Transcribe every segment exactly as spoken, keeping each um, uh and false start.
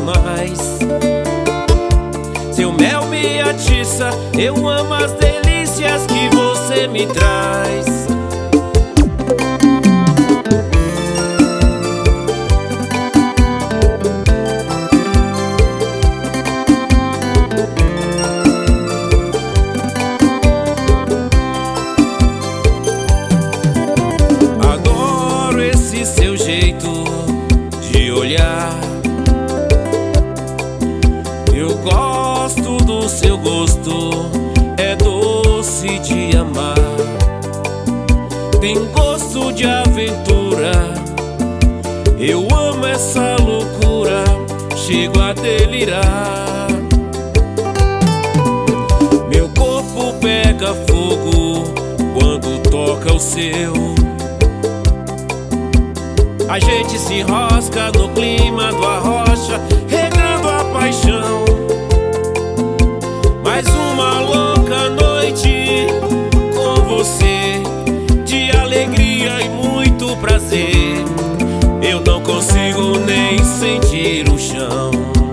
demais. Seu mel me atiça, eu amo as delícias que você me traz. Adoro esse seu jeito de olhar. Eu gosto do seu gosto, é doce de amar. Tem gosto de aventura, eu amo essa loucura, chego a delirar. Meu corpo pega fogo quando toca o seu. A gente se enrosca no clima do arrocha, regando a paixão. Mais uma louca noite com você, de alegria e muito prazer. Eu não consigo nem sentir o chão.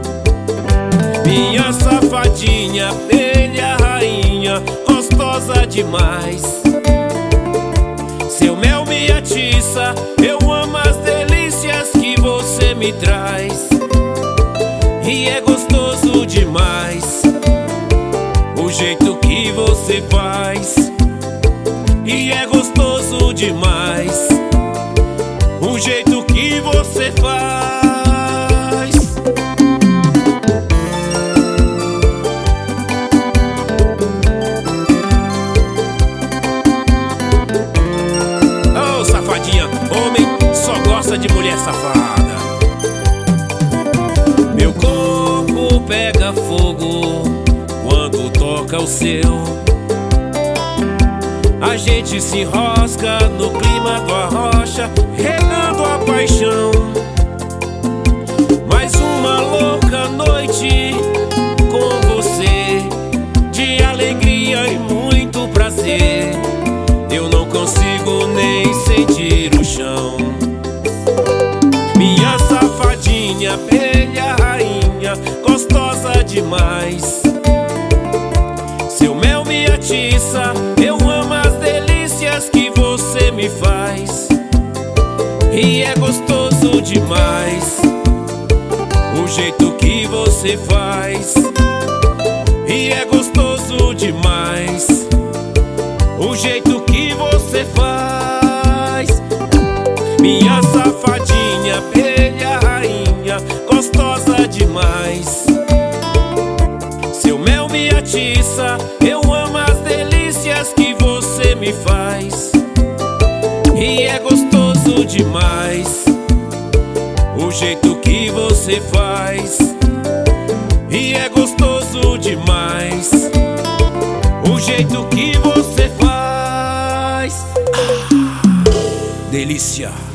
Minha safadinha, abelha rainha, gostosa demais. Seu mel me atiça, eu amo as delícias que você me traz. E é gostoso demais o jeito que você faz. E é gostoso demais o jeito que você faz. Oh, safadinha, homem só gosta de mulher safada. Meu corpo pega fogo quando toca o seu. A gente se enrosca no clima do arrocha, regando a paixão. Mais uma louca noite com você, de alegria e muito prazer. Eu não consigo nem sentir o chão. Minha safadinha, abelha rainha, gostosa demais. Seu mel me atiça, eu amo as delícias que você me faz. E é gostoso demais o jeito que você faz. E é gostoso demais o jeito que você faz. Minha safadinha, abelha rainha, gostosa demais. Seu mel me atiça, eu amo as delícias que você me faz. E é gostoso demais o jeito que você faz. E é gostoso demais o jeito que você faz. Ah, delícia.